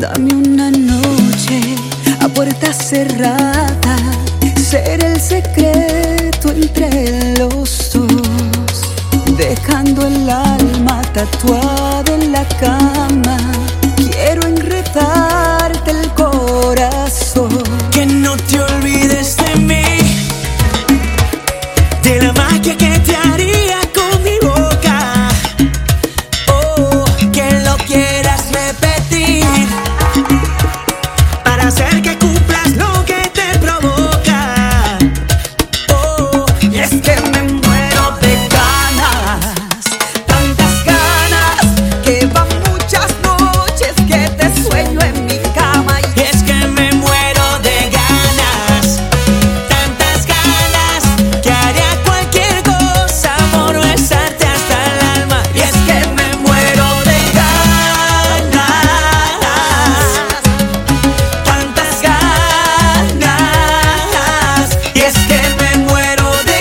Dame una noche a puerta cerrada, ser el secreto entre los dos, dejando el alma tatuada en la cama. Quiero enredarte el corazón. Que no te olvides de mí, de la magia que te haría con mi boca. Oh, que lo quieras repetir para hacer que cumplas lo que te provoca. Oh, y es que me muero de ganas, tantas ganas, que van muchas noches que te sueño en mi cama. y es que me muero de ganas, tantas ganas, que haría cualquier cosa por besarte hasta el alma. Y es que me muero de ganas, Tantas ganas, y es que me muero de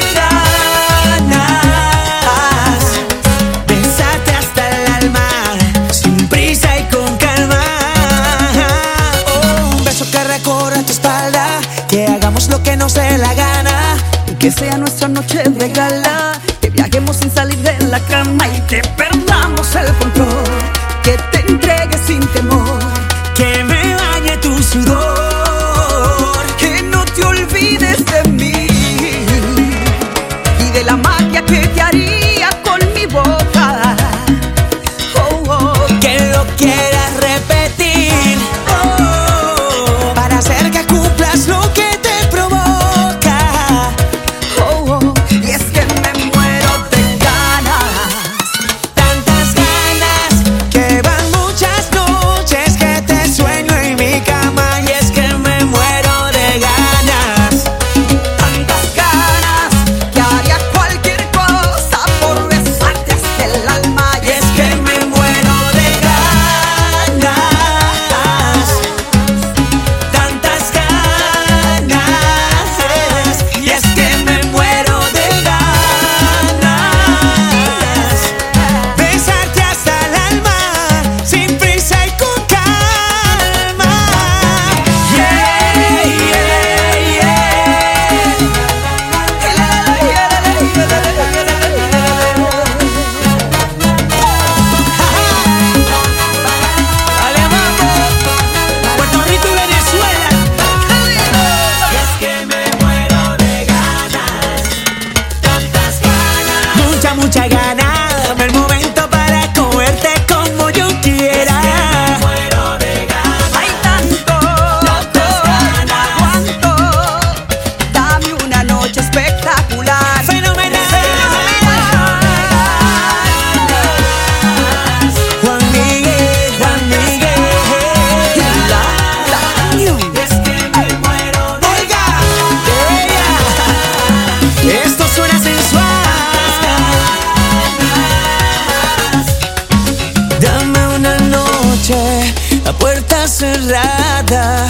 ganas, besarte hasta el alma, sin prisa y con calma. Oh, un beso que recorra tu espalda, que hagamos lo que nos dé la gana. que sea nuestra noche de gala, que viajemos sin salir de la cama y que perdamos el control, que te entregues sin temor, Que me bañe tu sudor, que no te olvides de mí y de la magia que te haría con mi boca. Oh, oh. que lo quieras repetir, oh, para hacer que cumplas lo que te provoca. Oh, oh, y es que me muero de ganas, Tantas ganas, que van muchas noches que te sueño en mi cama. Y es que me muero de ganas, tantas ganas, que haría cualquier cosa por besarte hasta el alma. y es que me muero de ganas, tantas ganas, y es que me muero de ganas, besarte hasta el alma, sin prisa y con calma. Yeah, Dale, vamos, Puerto Rico y Venezuela. Y es que me muero de ganas, tantas ganas, mucha gana. Dame el momento para comerte como yo quiera. Me muero de ganas, Hay tanto, cuánto, dame una noche espectacular, fenomenal. Juan Miguel, Juan Miguel. Es que me muero de ella. Esto suena sensual. Dame una noche a puerta cerrada,